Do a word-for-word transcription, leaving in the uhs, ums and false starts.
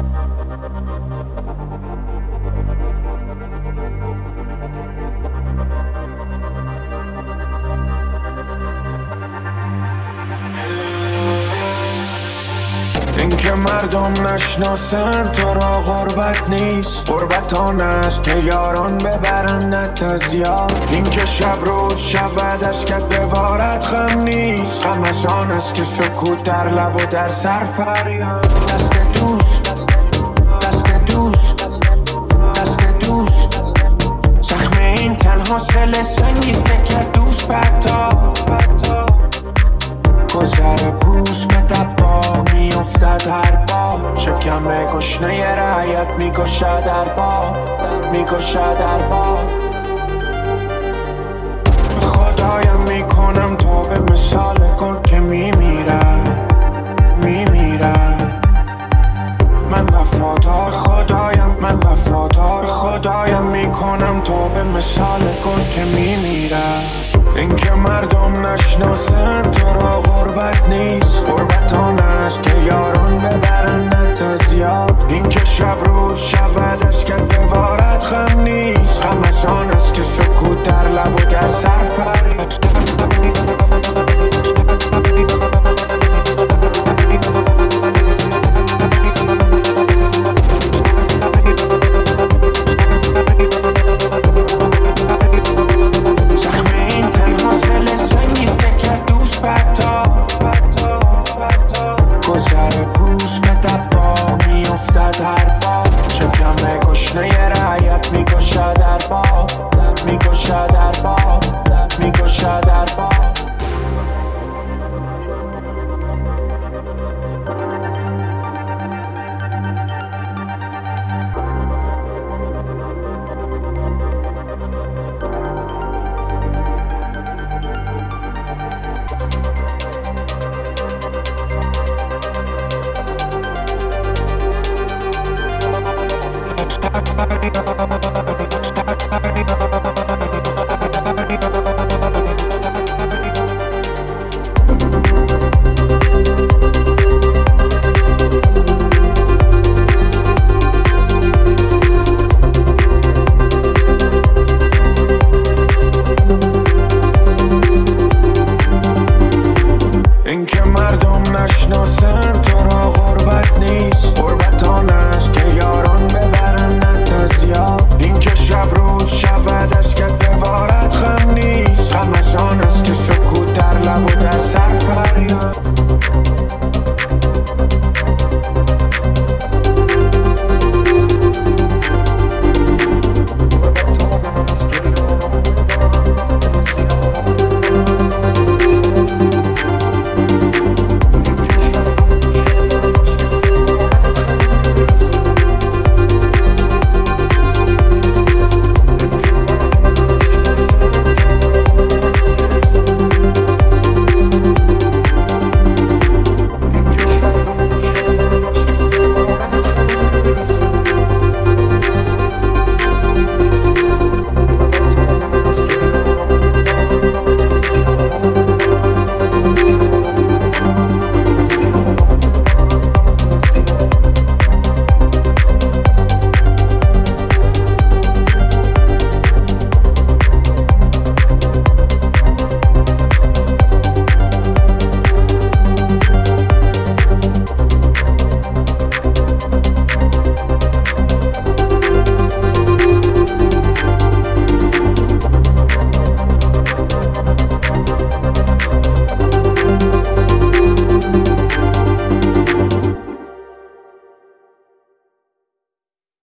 این که مردم نشناسن تو را غربت نیست، غربت آن است که یاران ببرندت از یاد. این که شب روز شود از کت ببارد غم نیست، غم از آن است که سکوت در لب و در سر فریاد. دست دوست، دست دوست، دست دوست، زخم این تنها سل سنگیست که کرد دوست پرتاب. گذر پوست به دباغ میافتد هر بار، شکم گشنه رعیت میگشد در باب، میگشد در باب. خدایم میکنم تو به مثال گل که میمیرم، میمیرم. من وفادار خدایم، من وفادار خدایم میکنم تو به مثال گل که میمیرم. این که مردم نشناسن تو را غربت نیست، غربت آن است که یاران ببرندت از یاد. این که شب روز شود از کت ببارد غم نیست، غم از آن است که سکوت در لب و در سر فریاد. گذر پوست به دباغ میافتد هر بار، شکم گشنه رعیت میگشد در باب، میگشد در باب، میگشد در باب. این که مردم نشناسن تو را غربت نیست،